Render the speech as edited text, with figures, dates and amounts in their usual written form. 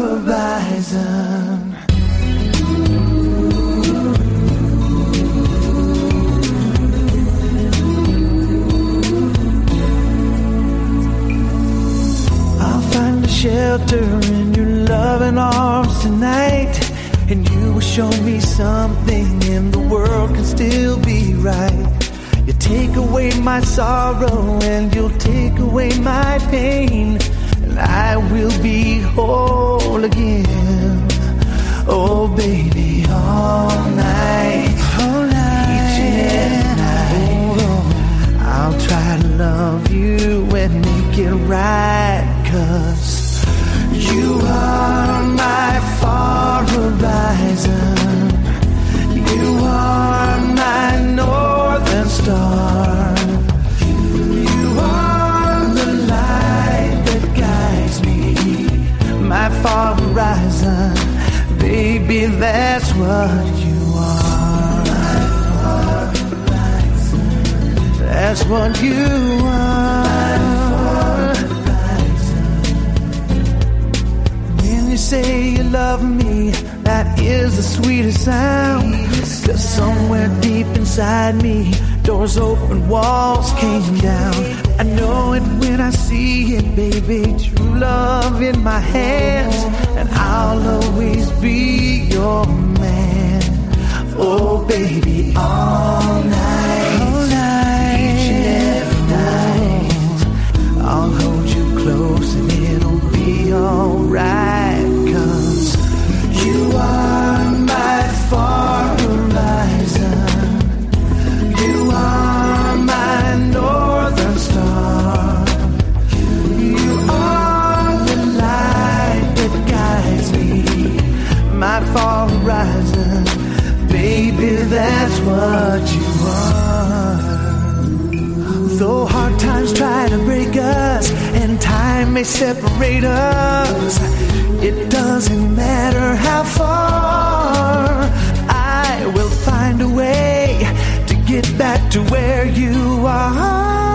horizon. I'll find a shelter in your loving arms tonight, and you will show me something in the world can still be right. You take away my sorrow and you'll take away my pain, and I will be whole again. Oh baby, all night, each and every night. I'll try to love you and make it right, 'cause you are my far horizon. You are my northern star. You are the light that guides me, my far horizon. Baby, that's what you are. My far horizon. That's what you are. When you say you love me, that is the sweetest sound. 'Cause somewhere deep inside me, doors open, walls came down. I know it when I see it, baby. True love in my hands, and I'll always be your man. Oh baby, all night, each and every night. I'll hold you close and it'll be alright, 'cause you are my far horizon. You are my northern star. You are the light that guides me, my far horizon. Baby, that's what you are. Though hard times try to break us and time may separate us, it doesn't matter how far. I will find a way to get back to where you are.